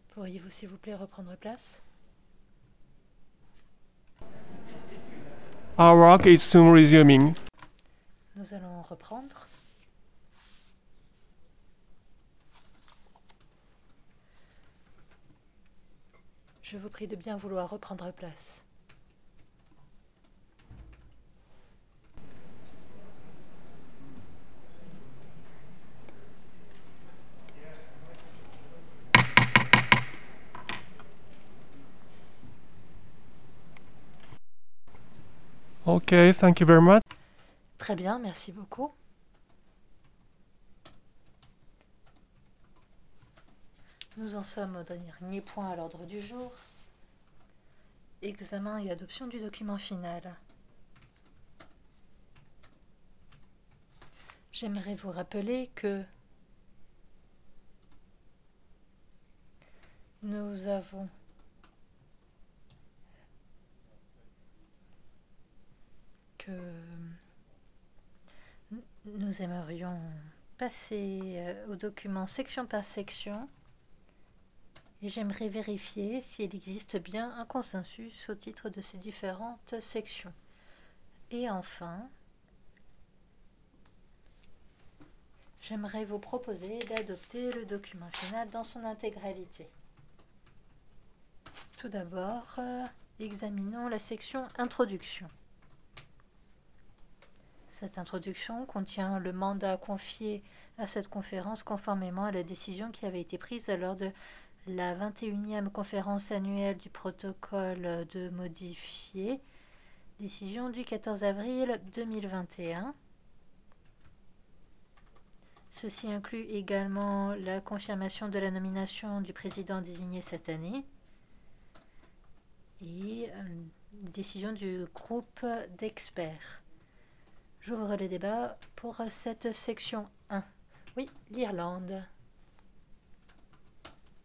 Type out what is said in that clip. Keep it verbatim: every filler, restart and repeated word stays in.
Pourriez-vous s'il vous plaît reprendre place? Our work is soon resuming. Nous allons reprendre. Je vous prie de bien vouloir reprendre place. Okay, thank you very much. Très bien, merci beaucoup. Nous en sommes au dernier point à l'ordre du jour. Examen et adoption du document final. J'aimerais vous rappeler que nous avons que nous aimerions passer euh, au document section par section et j'aimerais vérifier s'il existe bien un consensus au titre de ces différentes sections. Et enfin, j'aimerais vous proposer d'adopter le document final dans son intégralité. Tout d'abord, euh, examinons la section Introduction. Cette introduction contient le mandat confié à cette conférence conformément à la décision qui avait été prise lors de la vingt et unième conférence annuelle du protocole de modifier, décision du quatorze avril deux mille vingt et un. Ceci inclut également la confirmation de la nomination du président désigné cette année et une décision du groupe d'experts. J'ouvre le débat pour cette section un. Oui, l'Irlande.